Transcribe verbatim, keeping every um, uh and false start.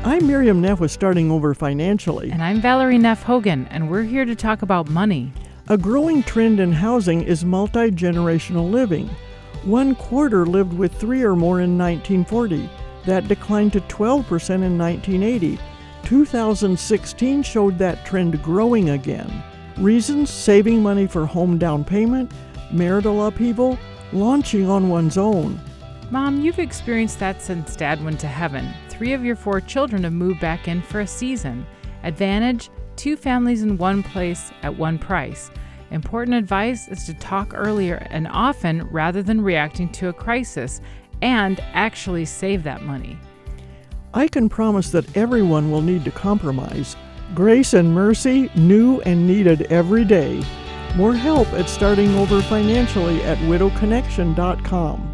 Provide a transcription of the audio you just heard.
I'm Miriam Neff with Starting Over Financially. And I'm Valerie Neff Hogan, and we're here to talk about money. A growing trend in housing is multi-generational living. One quarter lived with three or more in nineteen forty. That declined to twelve percent in nineteen eighty. two thousand sixteen showed that trend growing again. Reasons: saving money for home down payment, marital upheaval, launching on one's own. Mom, you've experienced that since Dad went to heaven. Three of your four children have moved back in for a season. Advantage: two families in one place at one price. Important advice is to talk earlier and often rather than reacting to a crisis, and actually save that money. I can promise that everyone will need to compromise. Grace and mercy, new and needed every day. More help at Starting Over Financially at widow connection dot com.